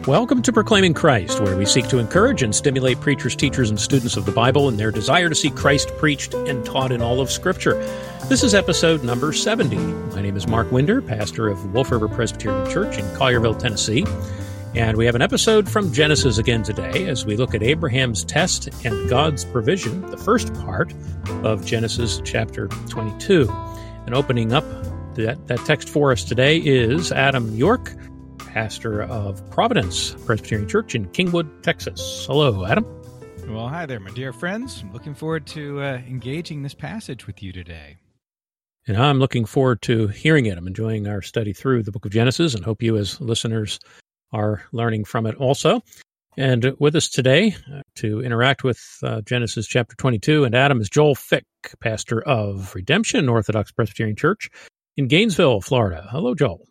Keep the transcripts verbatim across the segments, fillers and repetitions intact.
Welcome to Proclaiming Christ, where we seek to encourage and stimulate preachers, teachers, and students of the Bible in their desire to see Christ preached and taught in all of Scripture. This is episode number seventy. My name is Mark Winder, pastor of Wolf River Presbyterian Church in Collierville, Tennessee. And we have an episode from Genesis again today as we look at Abraham's test and God's provision, the first part of Genesis chapter twenty-two. And opening up that, that text for us today is Adam York, pastor of Providence Presbyterian Church in Kingwood, Texas. Hello, Adam. Well, hi there, my dear friends. I'm looking forward to uh, engaging this passage with you today. And I'm looking forward to hearing it. I'm enjoying our study through the book of Genesis and hope you as listeners are learning from it also. And with us today uh, to interact with uh, Genesis chapter twenty-two and Adam is Joel Fick, pastor of Redemption Orthodox Presbyterian Church in Gainesville, Florida. Hello, Joel.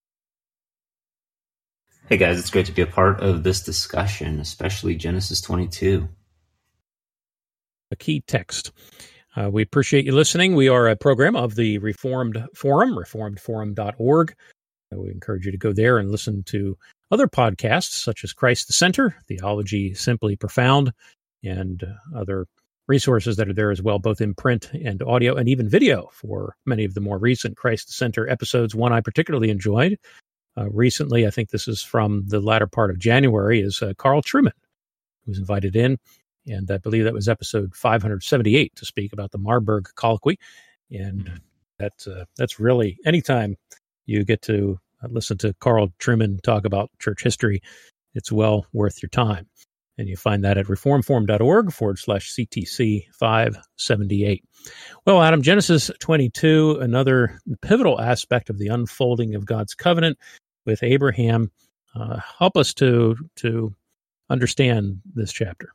Hey guys, it's great to be a part of this discussion, especially Genesis twenty-two. A key text. Uh, we appreciate you listening. We are a program of the Reformed Forum, reformed forum dot org. Uh, we encourage you to go there and listen to other podcasts such as Christ the Center, Theology Simply Profound, and uh, other resources that are there as well, both in print and audio and even video for many of the more recent Christ the Center episodes. One I particularly enjoyed Uh, recently, I think this is from the latter part of January, is uh, Carl Trueman, who was invited in, and I believe that was episode five seventy-eight to speak about the Marburg Colloquy, and mm-hmm. that's, uh, that's really, anytime you get to uh, listen to Carl Trueman talk about church history, it's well worth your time, and you find that at reformforum.org forward slash CTC 578. Well, Adam, Genesis twenty-two, another pivotal aspect of the unfolding of God's covenant with Abraham. Uh, help us to to understand this chapter.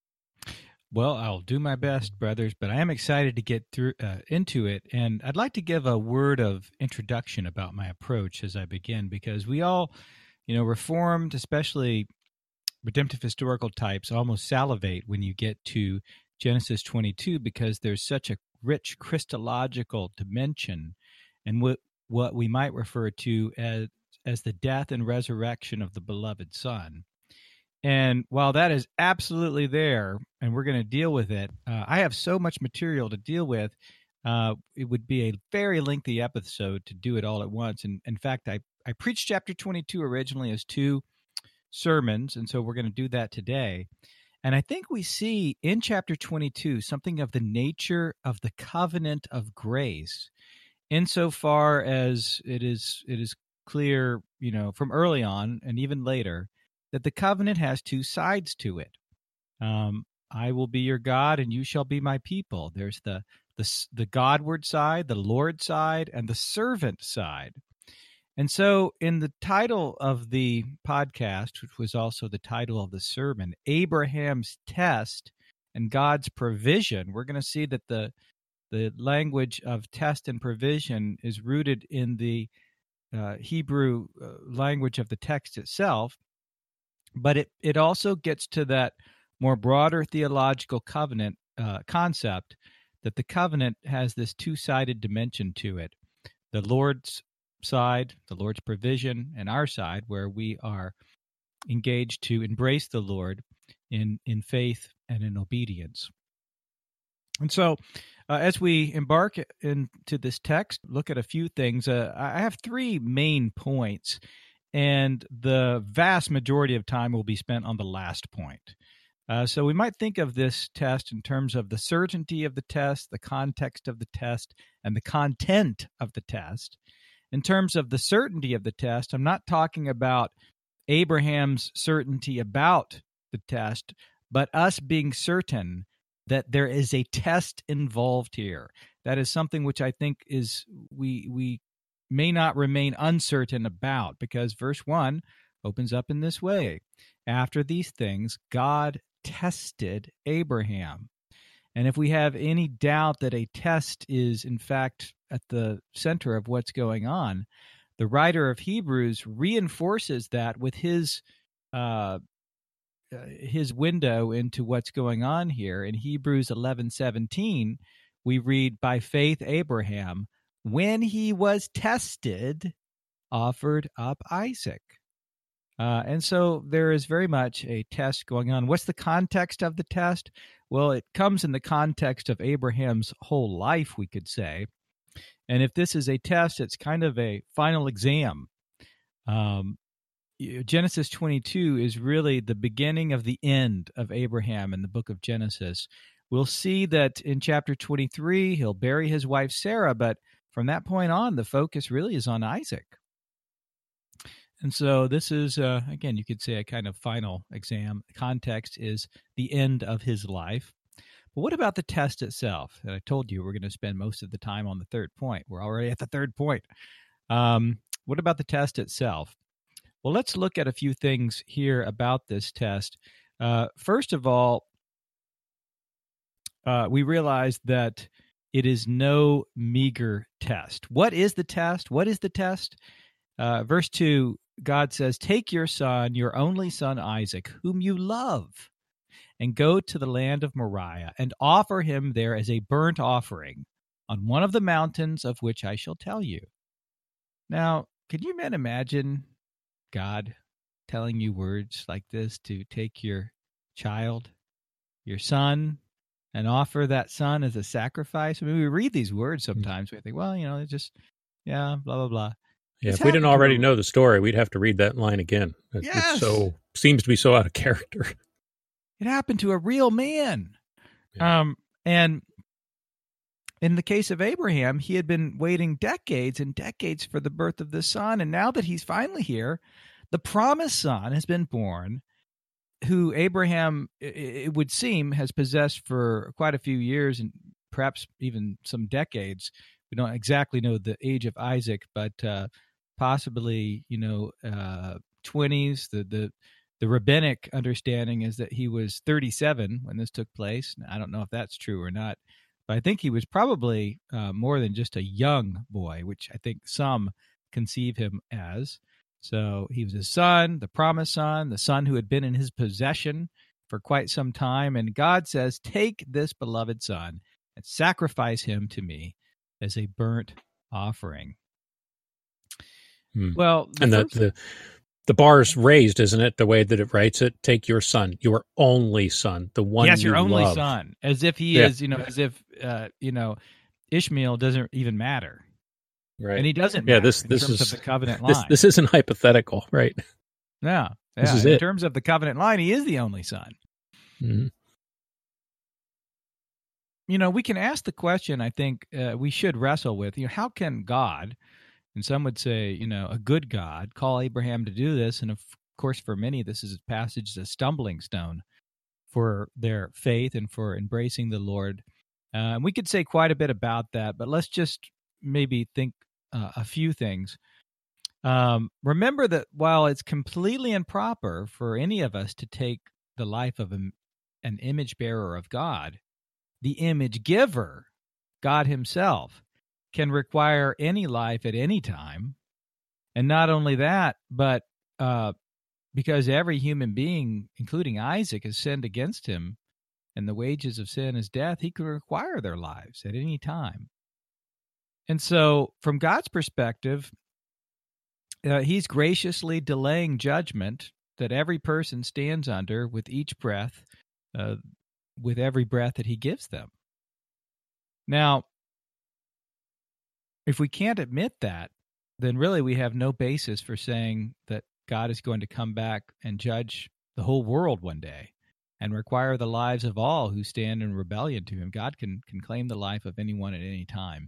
Well, I'll do my best, brothers, but I am excited to get through uh, into it, and I'd like to give a word of introduction about my approach as I begin, because we all, you know, Reformed, especially redemptive historical types, almost salivate when you get to Genesis twenty-two, because there's such a rich Christological dimension and what what we might refer to as as the death and resurrection of the beloved Son. And while that is absolutely there, and we're going to deal with it, uh, I have so much material to deal with, uh, it would be a very lengthy episode to do it all at once. And in fact, I, I preached chapter twenty-two originally as two sermons, and so we're going to do that today. And I think we see in chapter twenty-two something of the nature of the covenant of grace, insofar as it is it is clear, you know, from early on and even later, that the covenant has two sides to it. Um, I will be your God, and you shall be my people. There's the the the Godward side, the Lord side, and the servant side. And so in the title of the podcast, which was also the title of the sermon, Abraham's Test and God's Provision, we're going to see that the the language of test and provision is rooted in the uh, Hebrew uh, language of the text itself, but it, it also gets to that more broader theological covenant uh, concept, that the covenant has this two-sided dimension to it. The Lord's side, the Lord's provision, and our side, where we are engaged to embrace the Lord in, in faith and in obedience. And so uh, as we embark into this text, look at a few things. Uh, I have three main points, and the vast majority of time will be spent on the last point. Uh, so we might think of this test in terms of the certainty of the test, the context of the test, and the content of the test. In terms of the certainty of the test, I'm not talking about Abraham's certainty about the test, but us being certain that there is a test involved here. That is something which I think is we we may not remain uncertain about, because verse one opens up in this way. After these things, God tested Abraham. And if we have any doubt that a test is, in fact, at the center of what's going on, the writer of Hebrews reinforces that with his uh, his window into what's going on here. In Hebrews eleven seventeen, we read, "By faith Abraham, when he was tested, offered up Isaac." Uh, and so there is very much a test going on. What's the context of the test? Well, it comes in the context of Abraham's whole life, we could say. And if this is a test, it's kind of a final exam. Um, Genesis twenty-two is really the beginning of the end of Abraham in the book of Genesis. We'll see that in chapter twenty-three, he'll bury his wife Sarah, but from that point on, the focus really is on Isaac. And so this is, uh, again, you could say a kind of final exam. The context is the end of his life. But what about the test itself? And I told you we're going to spend most of the time on the third point. We're already at the third point. Um, what about the test itself? Well, let's look at a few things here about this test. Uh, first of all, uh, we realize that it is no meager test. What is the test? What is the test? Uh, verse two, God says, "Take your son, your only son Isaac, whom you love, and go to the land of Moriah, and offer him there as a burnt offering on one of the mountains of which I shall tell you." Now, can you men imagine God telling you words like this to take your child, your son, and offer that son as a sacrifice? I mean, we read these words sometimes. We think, well, you know, it's just, yeah, blah, blah, blah. Yeah, It's if we didn't happened to already a- know the story, we'd have to read that line again. It, Yes. It so seems to be so out of character. It happened to a real man. Yeah. Um, and in the case of Abraham, he had been waiting decades and decades for the birth of this son. And now that he's finally here, the promised son has been born, who Abraham, it would seem, has possessed for quite a few years and perhaps even some decades. We don't exactly know the age of Isaac, but uh, possibly, you know, uh, twenties. The, the the rabbinic understanding is that he was thirty-seven when this took place. I don't know if that's true or not, but I think he was probably uh, more than just a young boy, which I think some conceive him as. So he was his son, the promised son, the son who had been in his possession for quite some time. And God says, "Take this beloved son and sacrifice him to me as a burnt offering." Hmm. Well, the And the, first- the the bar's raised, isn't it? The way that it writes it, take your son, your only son, the one yes, you your only love. son, as if he Yeah. is, you know, as if, uh, you know, Ishmael doesn't even matter. Right. And he doesn't Yeah, matter this- in this terms is- of the covenant line. This this isn't hypothetical, right? yeah, this yeah. is in it. terms of the covenant line, he is the only son. hmm You know, we can ask the question, I think uh, we should wrestle with, you know, how can God, and some would say, you know, a good God, call Abraham to do this? And of course, for many, this is a passage, a stumbling stone for their faith and for embracing the Lord. Uh, and we could say quite a bit about that, but let's just maybe think uh, a few things. Um, remember that while it's completely improper for any of us to take the life of a, an image bearer of God, the image giver, God himself, can require any life at any time. And not only that, but uh, because every human being, including Isaac, has sinned against him, and the wages of sin is death, he can require their lives at any time. And so, from God's perspective, uh, he's graciously delaying judgment that every person stands under with each breath, uh, with every breath that he gives them. Now, if we can't admit that, then really we have no basis for saying that God is going to come back and judge the whole world one day and require the lives of all who stand in rebellion to him. God can, can claim the life of anyone at any time.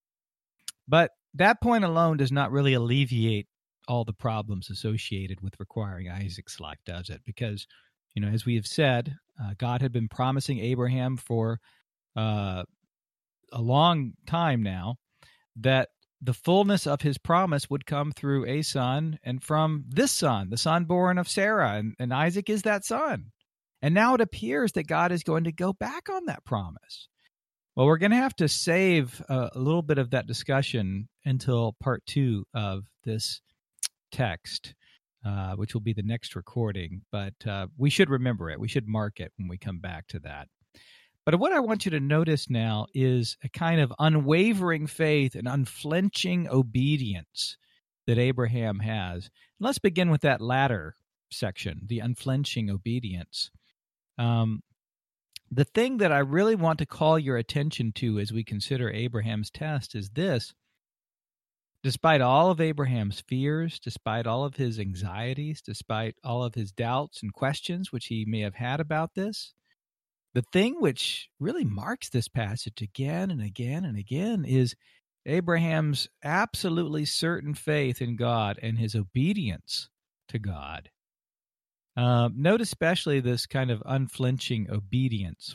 But that point alone does not really alleviate all the problems associated with requiring Isaac's life, does it? Because, you know, as we have said, uh, God had been promising Abraham for uh, a long time now that the fullness of his promise would come through a son, and from this son, the son born of Sarah, and, and Isaac is that son. And now it appears that God is going to go back on that promise. Well, we're going to have to save a, a little bit of that discussion until part two of this text, uh, which will be the next recording. But uh, we should remember it. We should mark it when we come back to that. But what I want you to notice now is a kind of unwavering faith and unflinching obedience that Abraham has. Let's begin with that latter section, the unflinching obedience. Um, the thing that I really want to call your attention to as we consider Abraham's test is this. Despite all of Abraham's fears, despite all of his anxieties, despite all of his doubts and questions which he may have had about this, the thing which really marks this passage again and again and again is Abraham's absolutely certain faith in God and his obedience to God. Uh, note especially this kind of unflinching obedience.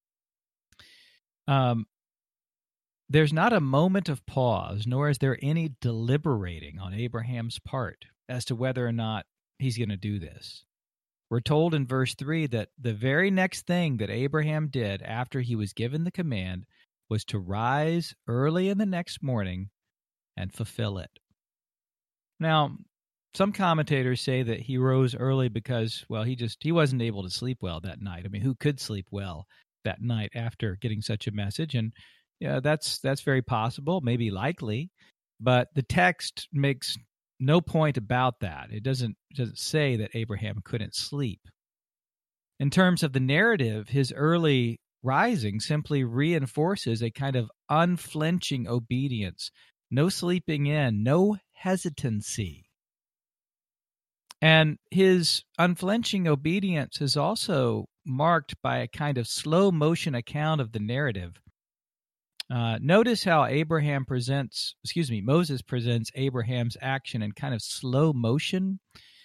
Um, There's not a moment of pause, nor is there any deliberating on Abraham's part as to whether or not he's going to do this. We're told in verse three that the very next thing that Abraham did after he was given the command was to rise early in the next morning and fulfill it. Now, some commentators say that he rose early because, well, he just he wasn't able to sleep well that night. I mean, who could sleep well that night after getting such a message? And yeah, that's that's very possible, maybe likely, but the text makes no point about that. It doesn't doesn't say that Abraham couldn't sleep. In terms of the narrative, his early rising simply reinforces a kind of unflinching obedience, no sleeping in, no hesitancy. And his unflinching obedience is also marked by a kind of slow motion account of the narrative. Uh, notice how Abraham presents, excuse me, Moses presents Abraham's action in kind of slow motion.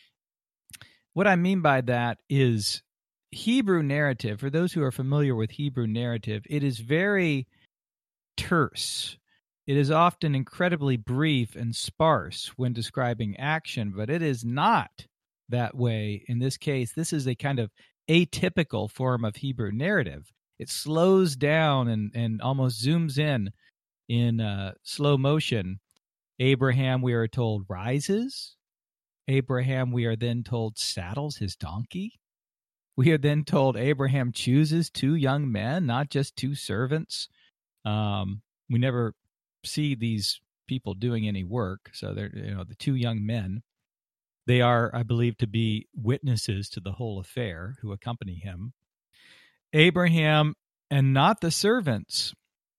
What I mean by that is Hebrew narrative, for those who are familiar with Hebrew narrative, it is very terse. It is often incredibly brief and sparse when describing action, but it is not that way in this case. This is a kind of atypical form of Hebrew narrative. It slows down and, and almost zooms in in uh, slow motion. Abraham, we are told, rises. Abraham, we are then told, saddles his donkey. We are then told Abraham chooses two young men, not just two servants. Um, we never see these people doing any work, so they're, you know, the two young men. They are, I believe, to be witnesses to the whole affair who accompany him. Abraham, and not the servants,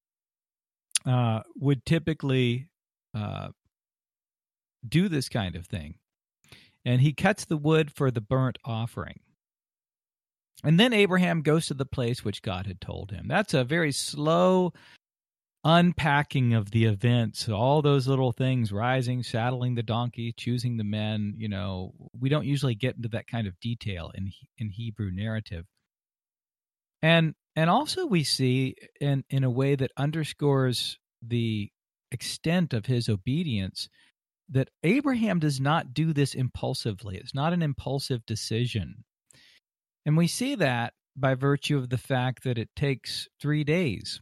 uh, would typically uh, do this kind of thing. And he cuts the wood for the burnt offering. And then Abraham goes to the place which God had told him. That's a very slow unpacking of the events, all those little things, rising, saddling the donkey, choosing the men. You know, we don't usually get into that kind of detail in in Hebrew narrative. And and also we see in, in a way that underscores the extent of his obedience that Abraham does not do this impulsively. It's not an impulsive decision. And we see that by virtue of the fact that it takes three days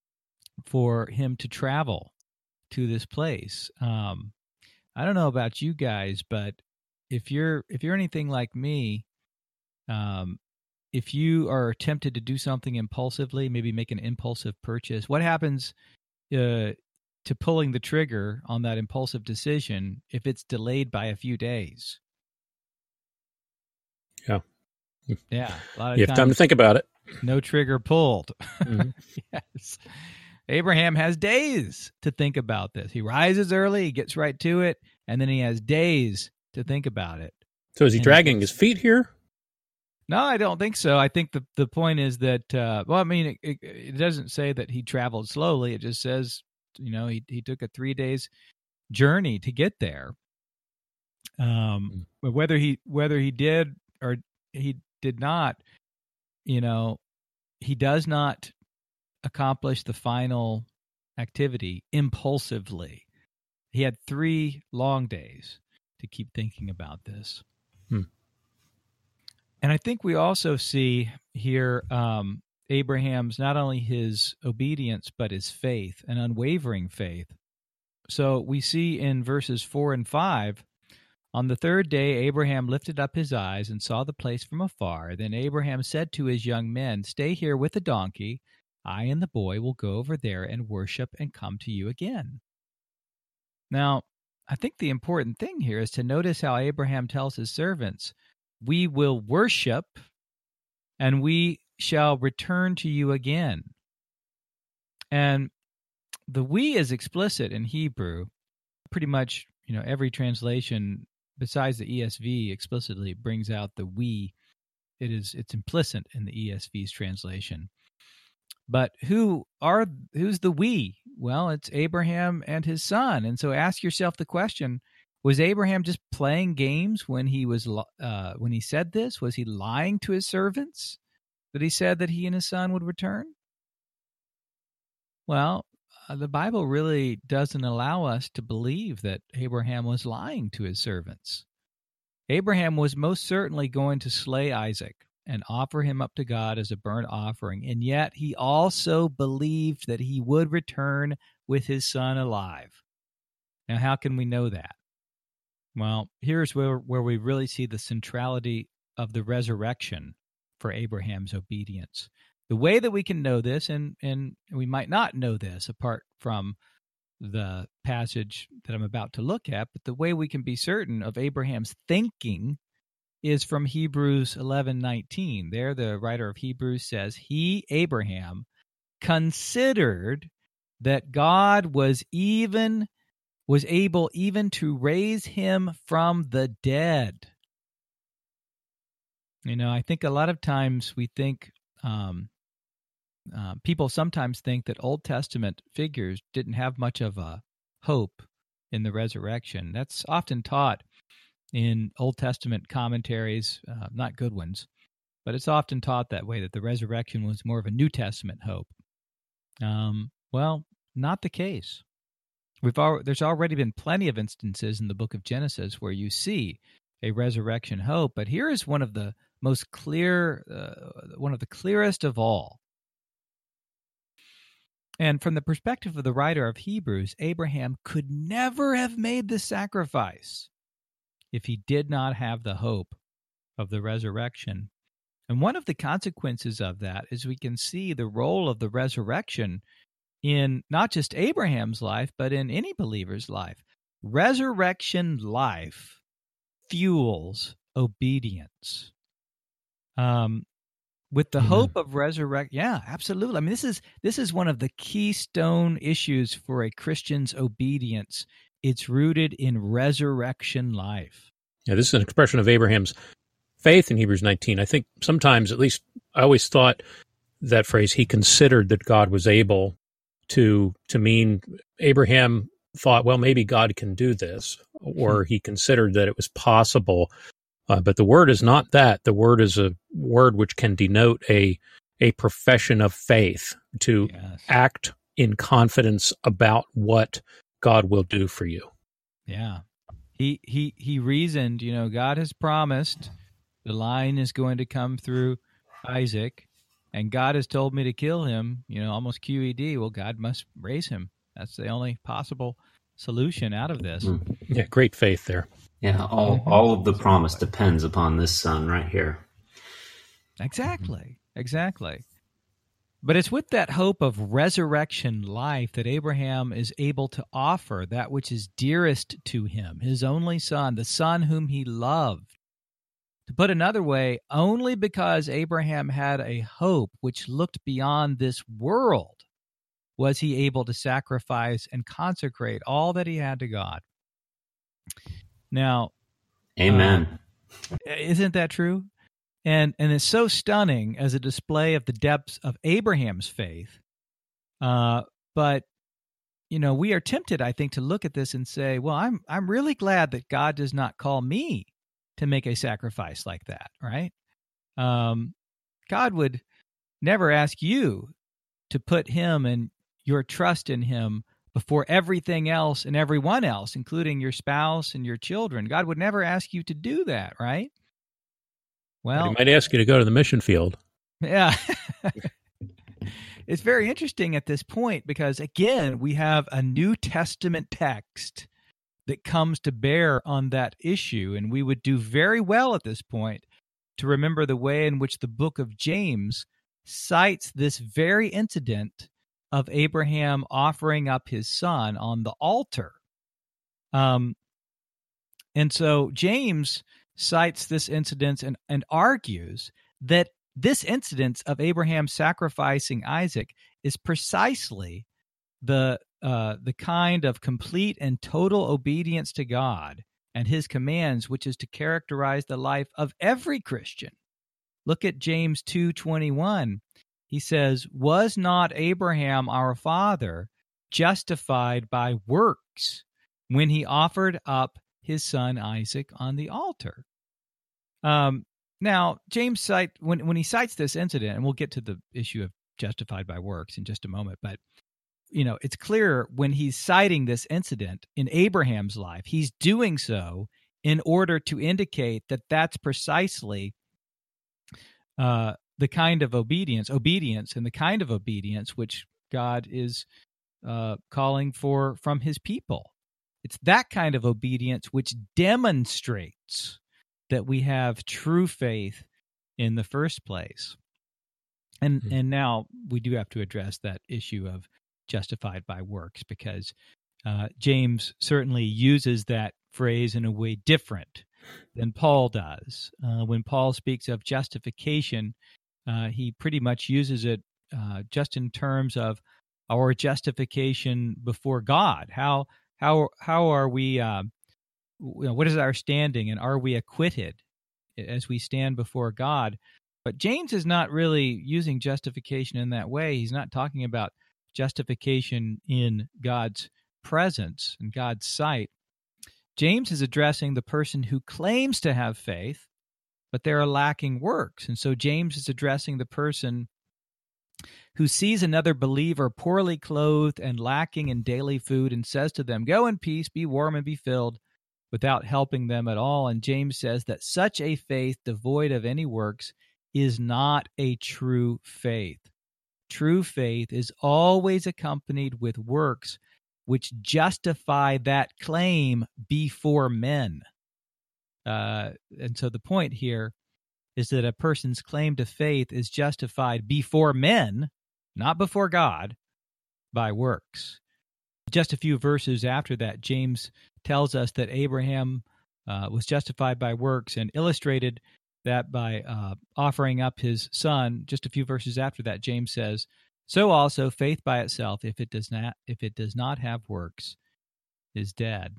for him to travel to this place. Um, I don't know about you guys, but if you're if you're anything like me, um, if you are tempted to do something impulsively, maybe make an impulsive purchase, what happens uh, to pulling the trigger on that impulsive decision if it's delayed by a few days? Yeah. Yeah. A lot of you have time to think about it. No trigger pulled. Mm-hmm. Yes. Abraham has days to think about this. He rises early, he gets right to it, and then he has days to think about it. So is he and dragging his feet here? No, I don't think so. I think the the point is that, uh, well, I mean, it, it, it doesn't say that he traveled slowly. It just says, you know, he, he took a three days journey to get there. Um, but whether he whether he did or he did not, you know, he does not accomplish the final activity impulsively. He had three long days to keep thinking about this. Hmm. And I think we also see here um, Abraham's, not only his obedience, but his faith, an unwavering faith. So we see in verses four and five, on the third day Abraham lifted up his eyes and saw the place from afar. Then Abraham said to his young men, "Stay here with the donkey. I and the boy will go over there and worship and come to you again." Now, I think the important thing here is to notice how Abraham tells his servants, we will worship and we shall return to you again. And the we is explicit in Hebrew. Pretty much, you know, every translation besides the E S V explicitly brings out the we. It is it's implicit in the E S V's translation. But who are who's the we? Well, it's Abraham and his son. And so ask yourself the question, was Abraham just playing games when he was uh, when he said this? Was he lying to his servants that he said that he and his son would return? Well, uh, the Bible really doesn't allow us to believe that Abraham was lying to his servants. Abraham was most certainly going to slay Isaac and offer him up to God as a burnt offering, and yet he also believed that he would return with his son alive. Now, how can we know that? Well, here's where, where we really see the centrality of the resurrection for Abraham's obedience. The way that we can know this, and, and we might not know this apart from the passage that I'm about to look at, but the way we can be certain of Abraham's thinking is from Hebrews eleven nineteen. There, the writer of Hebrews says, he, Abraham, considered that God was even was able even to raise him from the dead. You know, I think a lot of times we think, um, uh, people sometimes think that Old Testament figures didn't have much of a hope in the resurrection. That's often taught in Old Testament commentaries, uh, not good ones, but it's often taught that way, that the resurrection was more of a New Testament hope. Um, well, not the case. We've al- there's already been plenty of instances in the book of Genesis where you see a resurrection hope, but here is one of the most clear, uh, one of the clearest of all. And from the perspective of the writer of Hebrews, Abraham could never have made the sacrifice if he did not have the hope of the resurrection. And one of the consequences of that is we can see the role of the resurrection in not just Abraham's life, but in any believer's life. Resurrection life fuels obedience. Um, with the mm-hmm. hope of resurrect, yeah, absolutely. I mean, this is this is one of the keystone issues for a Christian's obedience. It's rooted in resurrection life. Yeah, this is an expression of Abraham's faith in Hebrews nineteen. I think sometimes, at least I always thought that phrase, he considered that God was able to to mean Abraham thought, well, maybe God can do this, or he considered that it was possible. Uh, but the word is not that. The word is a word which can denote a a profession of faith, to yes. act in confidence about what God will do for you. Yeah. He he he reasoned, you know, God has promised the line is going to come through Isaac, and God has told me to kill him, you know, almost Q E D. Well, God must raise him. That's the only possible solution out of this. Mm. Yeah, great faith there. Yeah, all all of the promise depends upon this son right here. Exactly, exactly. But it's with that hope of resurrection life that Abraham is able to offer that which is dearest to him, his only son, the son whom he loved. To put another way, only because Abraham had a hope which looked beyond this world was he able to sacrifice and consecrate all that he had to God. Now, amen. Uh, isn't that true? And and it's so stunning as a display of the depths of Abraham's faith. Uh, but, you know, we are tempted, I think, to look at this and say, well, I'm I'm really glad that God does not call me to make a sacrifice like that, right? Um, God would never ask you to put him and your trust in him before everything else and everyone else, including your spouse and your children. God would never ask you to do that, right? Well, but he might ask you to go to the mission field. Yeah. It's very interesting at this point because, again, we have a New Testament text that comes to bear on that issue, and we would do very well at this point to remember the way in which the book of James cites this very incident of Abraham offering up his son on the altar. Um, And so James cites this incident and, and argues that this incident of Abraham sacrificing Isaac is precisely the uh, the kind of complete and total obedience to God and his commands, which is to characterize the life of every Christian. Look at James two twenty-one. He says, "Was not Abraham our father justified by works when he offered up his son Isaac on the altar?" Um, now, James cite when when he cites this incident, and we'll get to the issue of justified by works in just a moment, but you know, it's clear when he's citing this incident in Abraham's life, he's doing so in order to indicate that that's precisely uh, the kind of obedience, obedience, and the kind of obedience which God is uh, calling for from his people. It's that kind of obedience which demonstrates that we have true faith in the first place. And mm-hmm. and now we do have to address that issue of justified by works, because uh, James certainly uses that phrase in a way different than Paul does. Uh, when Paul speaks of justification, uh, he pretty much uses it uh, just in terms of our justification before God. How how how are we? Uh, you know, what is our standing, and are we acquitted as we stand before God? But James is not really using justification in that way. He's not talking about justification in God's presence and God's sight. James is addressing the person who claims to have faith, but they are lacking works. And so James is addressing the person who sees another believer poorly clothed and lacking in daily food and says to them, "Go in peace, be warm and be filled," without helping them at all. And James says that such a faith devoid of any works is not a true faith. True faith is always accompanied with works which justify that claim before men. Uh, and so the point here is that a person's claim to faith is justified before men, not before God, by works. Just a few verses after that, James tells us that Abraham uh, was justified by works and illustrated that by uh, offering up his son. Just a few verses after that, James says, "So also faith by itself, if it does not if it does not have works, is dead."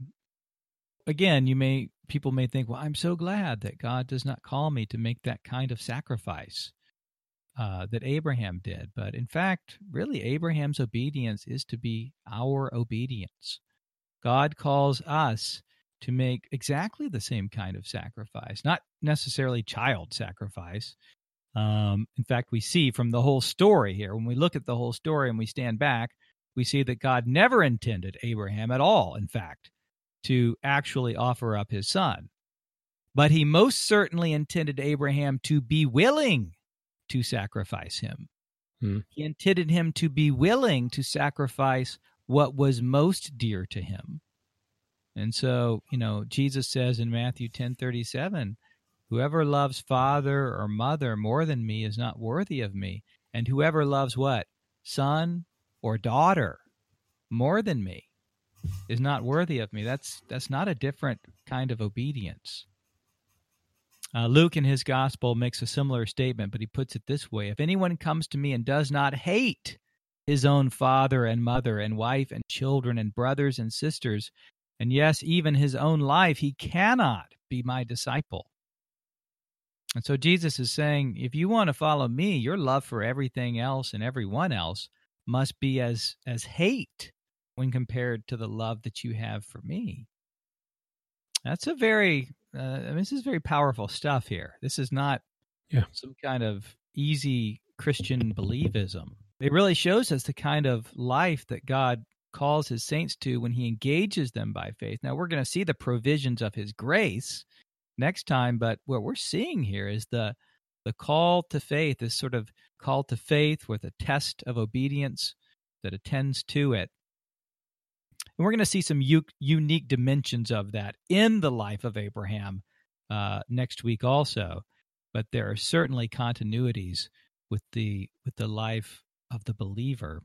Again, you may people may think, "Well, I'm so glad that God does not call me to make that kind of sacrifice uh, that Abraham did." But in fact, really, Abraham's obedience is to be our obedience. God calls us to make exactly the same kind of sacrifice, not necessarily child sacrifice. Um, in fact, we see from the whole story here, when we look at the whole story and we stand back, we see that God never intended Abraham at all, in fact, to actually offer up his son. But he most certainly intended Abraham to be willing to sacrifice him. Hmm. He intended him to be willing to sacrifice what was most dear to him. And so, you know, Jesus says in Matthew ten thirty-seven, "Whoever loves father or mother more than me is not worthy of me. And whoever loves" what? "Son or daughter more than me is not worthy of me." That's that's not a different kind of obedience. Uh, Luke in his gospel makes a similar statement, but he puts it this way: "If anyone comes to me and does not hate his own father and mother and wife and children and brothers and sisters, and yes, even his own life, he cannot be my disciple." And so Jesus is saying, if you want to follow me, your love for everything else and everyone else must be as as hate when compared to the love that you have for me. That's a very, uh, I mean, this is very powerful stuff here. This is not yeah. some kind of easy Christian believism. It really shows us the kind of life that God calls his saints to when he engages them by faith. Now, we're going to see the provisions of his grace next time, but what we're seeing here is the the call to faith, this sort of call to faith with a test of obedience that attends to it. And we're going to see some u- unique dimensions of that in the life of Abraham uh, next week also, but there are certainly continuities with the with the life of the believer.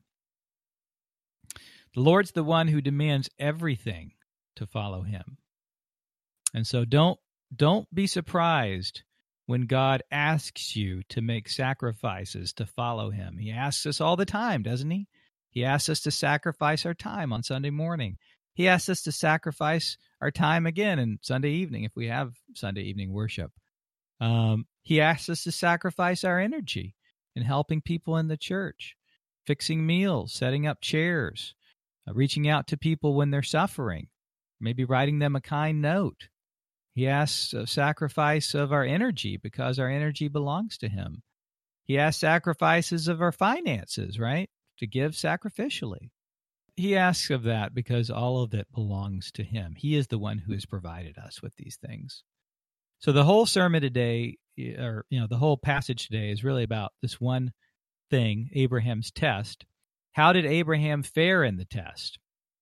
The Lord's the one who demands everything to follow him. And so don't don't be surprised when God asks you to make sacrifices to follow him. He asks us all the time, doesn't he? He asks us to sacrifice our time on Sunday morning. He asks us to sacrifice our time again on Sunday evening if we have Sunday evening worship. Um, he asks us to sacrifice our energy in helping people in the church, fixing meals, setting up chairs, uh, reaching out to people when they're suffering, maybe writing them a kind note. He asks a sacrifice of our energy because our energy belongs to him. He asks sacrifices of our finances, right, to give sacrificially. He asks of that because all of it belongs to him. He is the one who has provided us with these things. So the whole sermon today, or you know, the whole passage today is really about this one thing, Abraham's test. How did Abraham fare in the test?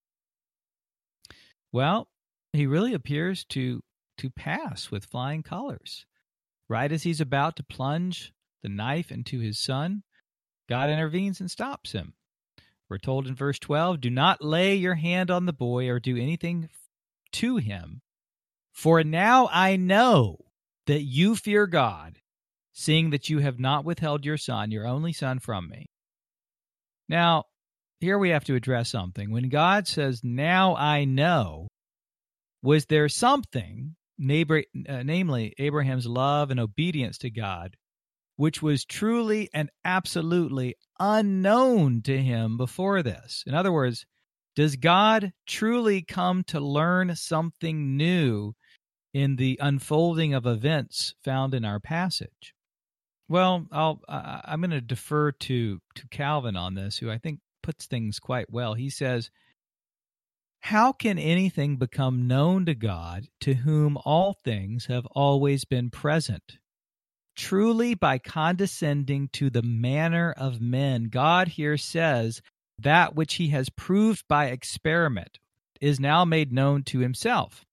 Well, he really appears to to pass with flying colors. Right as he's about to plunge the knife into his son, God intervenes and stops him. We're told in verse twelve, do not lay your hand on the boy or do anything to him, for now I know that you fear God, seeing that you have not withheld your son, your only son, from me. Now, here we have to address something. When God says, now I know, was there something, namely Abraham's love and obedience to God, which was truly and absolutely unknown to him before this? In other words, does God truly come to learn something new in the unfolding of events found in our passage? Well, I'll, I, I'm going to defer to, to Calvin on this, who I think puts things quite well. He says, how can anything become known to God to whom all things have always been present? Truly by condescending to the manner of men. God here says that which he has proved by experiment is now made known to himself.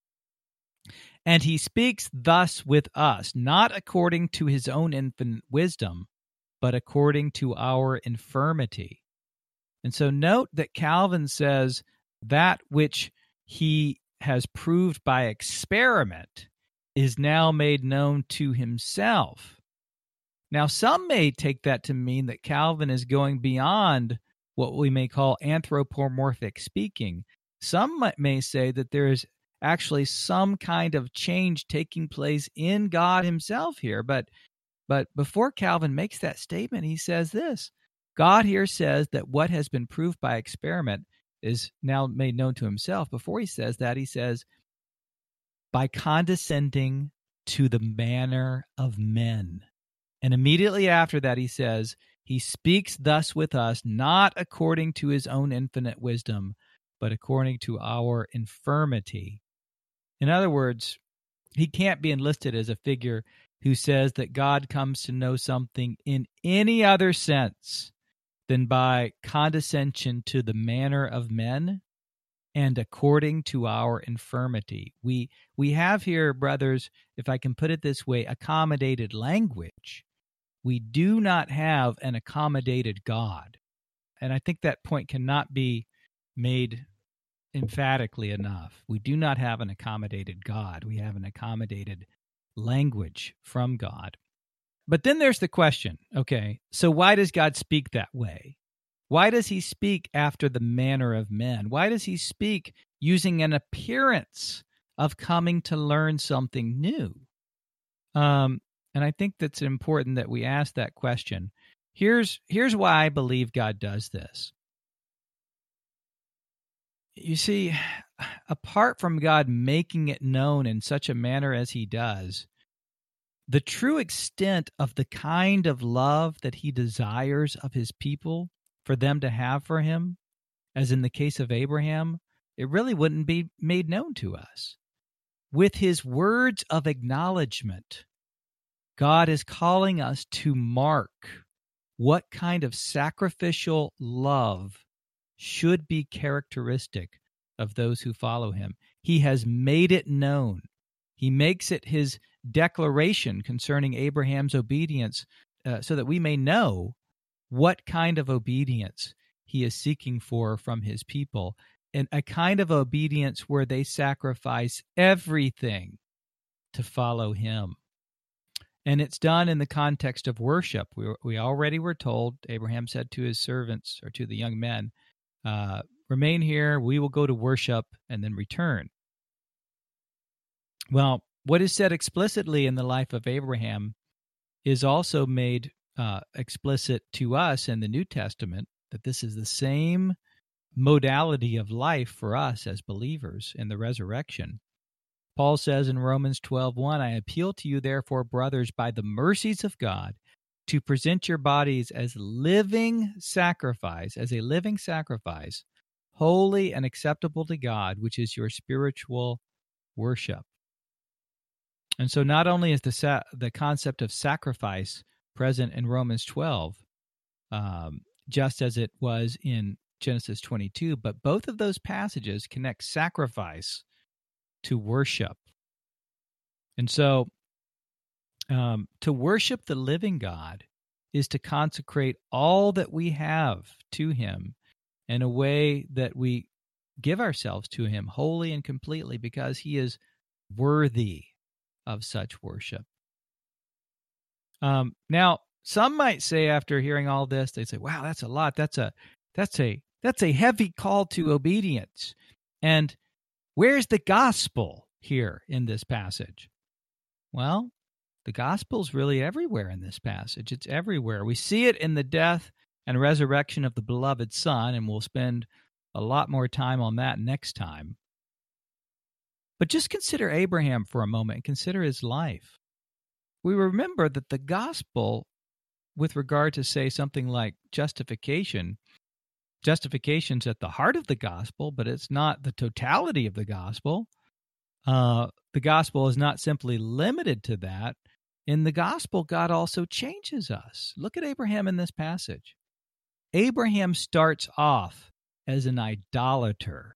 And he speaks thus with us, not according to his own infinite wisdom, but according to our infirmity. And so note that Calvin says that which he has proved by experiment is now made known to himself. Now, some may take that to mean that Calvin is going beyond what we may call anthropomorphic speaking. Some may say that there is actually some kind of change taking place in God himself here. But, but before Calvin makes that statement, he says this. God here says that what has been proved by experiment is now made known to himself. Before he says that, he says, by condescending to the manner of men. And immediately after that, he says, he speaks thus with us, not according to his own infinite wisdom, but according to our infirmity. In other words, he can't be enlisted as a figure who says that God comes to know something in any other sense than by condescension to the manner of men and according to our infirmity. We we have here, brothers, if I can put it this way, accommodated language. We do not have an accommodated God. And I think that point cannot be made emphatically enough. We do not have an accommodated God. We have an accommodated language from God. But then there's the question, okay, so why does God speak that way? Why does he speak after the manner of men? Why does he speak using an appearance of coming to learn something new? Um, and I think that's important that we ask that question. Here's, here's why I believe God does this. You see, apart from God making it known in such a manner as he does, the true extent of the kind of love that he desires of his people for them to have for him, as in the case of Abraham, it really wouldn't be made known to us. With his words of acknowledgement, God is calling us to mark what kind of sacrificial love should be characteristic of those who follow him. He has made it known. He makes it his declaration concerning Abraham's obedience uh, so that we may know what kind of obedience he is seeking for from his people, and a kind of obedience where they sacrifice everything to follow him. And it's done in the context of worship. We, we already were told, Abraham said to his servants, or to the young men, uh, remain here, we will go to worship, and then return. Well, what is said explicitly in the life of Abraham is also made uh, explicit to us in the New Testament, that this is the same modality of life for us as believers in the resurrection. Paul says in Romans twelve one, I appeal to you, therefore, brothers, by the mercies of God, to present your bodies as living sacrifice, as a living sacrifice, holy and acceptable to God, which is your spiritual worship. And so not only is the sa- the concept of sacrifice present in Romans twelve, um, just as it was in Genesis twenty-two, but both of those passages connect sacrifice to worship. And so um, to worship the living God is to consecrate all that we have to him in a way that we give ourselves to him wholly and completely, because he is worthy of such worship. Um, now, some might say after hearing all this, they say, wow, that's a lot. That's a that's a that's a heavy call to obedience. And where's the gospel here in this passage? Well, the gospel's really everywhere in this passage. It's everywhere. We see it in the death and resurrection of the beloved Son, and we'll spend a lot more time on that next time. But just consider Abraham for a moment and consider his life. We remember that the gospel, with regard to, say, something like justification, justification's at the heart of the gospel, but it's not the totality of the gospel. Uh, the gospel is not simply limited to that. In the gospel, God also changes us. Look at Abraham in this passage. Abraham starts off as an idolater.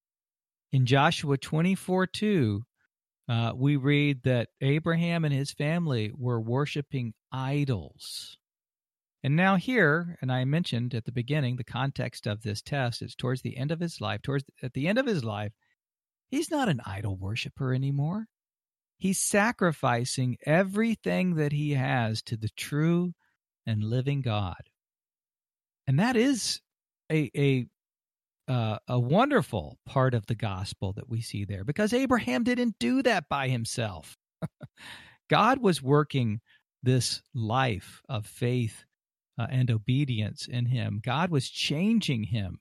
In Joshua twenty-four two, uh, we read that Abraham and his family were worshiping idols. And now here, and I mentioned at the beginning, the context of this test is towards the end of his life. Towards at the end of his life, he's not an idol worshiper anymore. He's sacrificing everything that he has to the true and living God. And that is a a uh, a wonderful part of the gospel that we see there, because Abraham didn't do that by himself. God was working this life of faith uh, and obedience in him. God was changing him.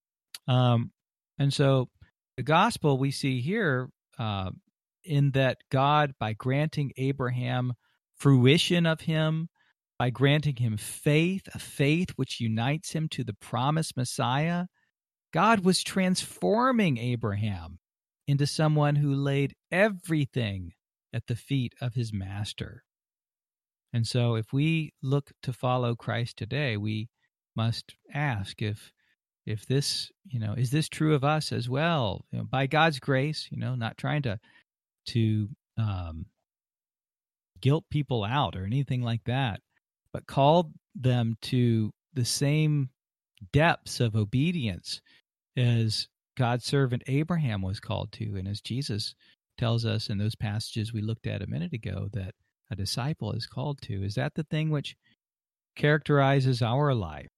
Um, and so the gospel we see here uh, in that God, by granting Abraham fruition of him, by granting him faith, a faith which unites him to the promised Messiah, God was transforming Abraham into someone who laid everything at the feet of his master. And so if we look to follow Christ today, we must ask if if this, you know, is this true of us as well? You know, by God's grace, you know, not trying to to um, guilt people out or anything like that, but call them to the same depths of obedience as God's servant Abraham was called to, and as Jesus tells us in those passages we looked at a minute ago that a disciple is called to. Is that the thing which characterizes our life?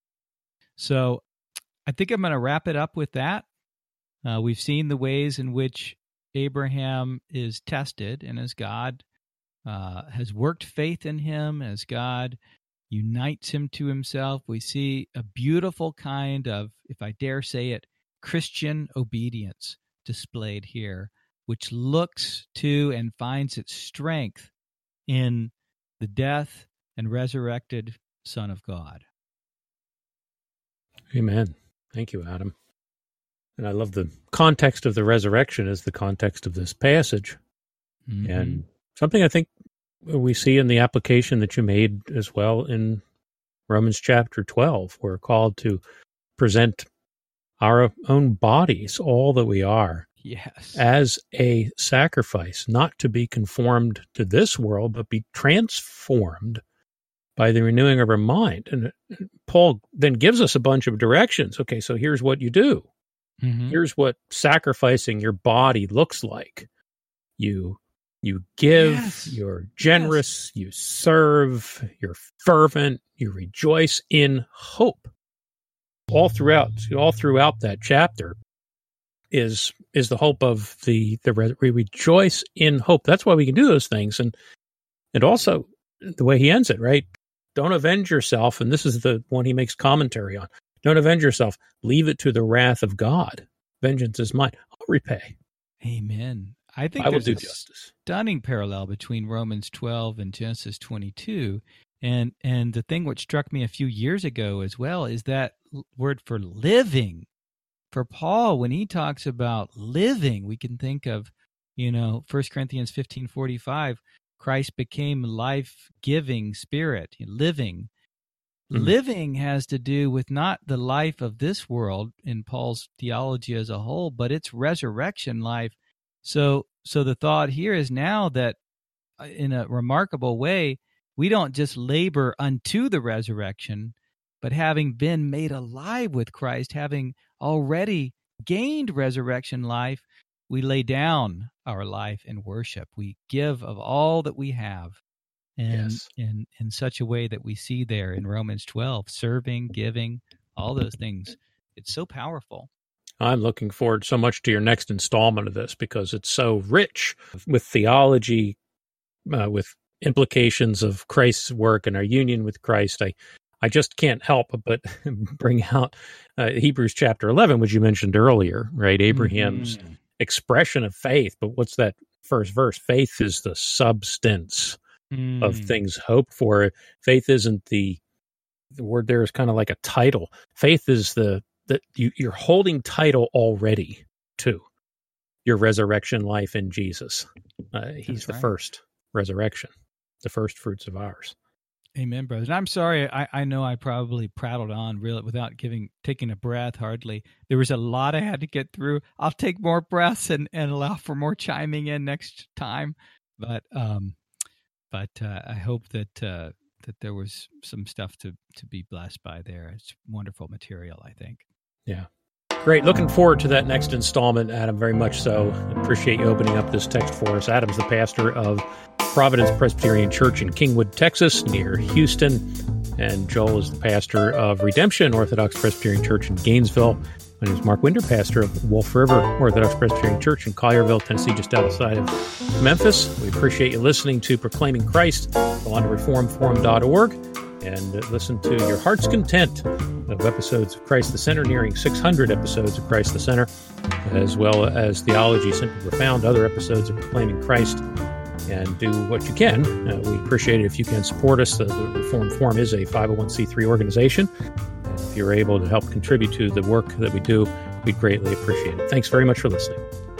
So I think I'm going to wrap it up with that. Uh, we've seen the ways in which Abraham is tested, and as God uh, has worked faith in him, as God unites him to himself, we see a beautiful kind of, if I dare say it, Christian obedience displayed here, which looks to and finds its strength in the death and resurrected Son of God. Amen. Thank you, Adam. And I love the context of the resurrection as the context of this passage. Mm-hmm. And something I think we see in the application that you made as well in Romans chapter twelve. We're called to present our own bodies, all that we are, yes, as a sacrifice, not to be conformed to this world, but be transformed by the renewing of our mind. And Paul then gives us a bunch of directions. Okay, so here's what you do. Mm-hmm. Here's what sacrificing your body looks like. You You give, Yes. you're generous, yes. You serve, you're fervent, you rejoice in hope. All throughout, all throughout that chapter is is the hope of the the we rejoice in hope. That's why we can do those things, and and also the way he ends it, right? Don't avenge yourself, and this is the one he makes commentary on. Don't avenge yourself. Leave it to the wrath of God. Vengeance is mine. I'll repay. Amen. I think I will there's do a justice. Stunning parallel between Romans twelve and Genesis twenty-two. And and the thing which struck me a few years ago as well is that word for living. For Paul, when he talks about living, we can think of, you know, First Corinthians fifteen forty-five, Christ became life-giving spirit, living. Mm-hmm. Living has to do with not the life of this world in Paul's theology as a whole, but it's resurrection life. So, so the thought here is now that in a remarkable way, we don't just labor unto the resurrection, but having been made alive with Christ, having already gained resurrection life, we lay down our life in worship. We give of all that we have, and yes. in, in such a way that we see there in Romans twelve, serving, giving, all those things. It's so powerful. I'm looking forward so much to your next installment of this because it's so rich with theology, uh, with implications of Christ's work and our union with Christ. I, I just can't help but bring out uh, Hebrews chapter eleven, which you mentioned earlier, right? Abraham's mm-hmm. expression of faith. But what's that first verse? Faith is the substance mm. of things hoped for. Faith isn't the, the word there is kind of like a title. Faith is the, that you, you're holding title already to your resurrection life in Jesus. Uh, he's That's the right. first resurrection, the first fruits of ours. Amen, brothers. And I'm sorry, I, I know I probably prattled on really without giving taking a breath hardly. There was a lot I had to get through. I'll take more breaths and, and allow for more chiming in next time. But um, but uh, I hope that uh, that there was some stuff to, to be blessed by there. It's wonderful material, I think. Yeah. Great. Looking forward to that next installment, Adam, very much so. Appreciate you opening up this text for us. Adam's the pastor of Providence Presbyterian Church in Kingwood, Texas, near Houston. And Joel is the pastor of Redemption Orthodox Presbyterian Church in Gainesville. My name is Mark Winder, pastor of Wolf River Orthodox Presbyterian Church in Collierville, Tennessee, just outside of Memphis. We appreciate you listening to Proclaiming Christ. Go on to reform forum dot org and listen to your heart's content of episodes of Christ the Center, nearing six hundred episodes of Christ the Center, as well as Theology Simply Profound, other episodes of Proclaiming Christ, and do what you can. Uh, we appreciate it if you can support us. The, the Reformed Forum is a five oh one c three organization. And if you're able to help contribute to the work that we do, we'd greatly appreciate it. Thanks very much for listening.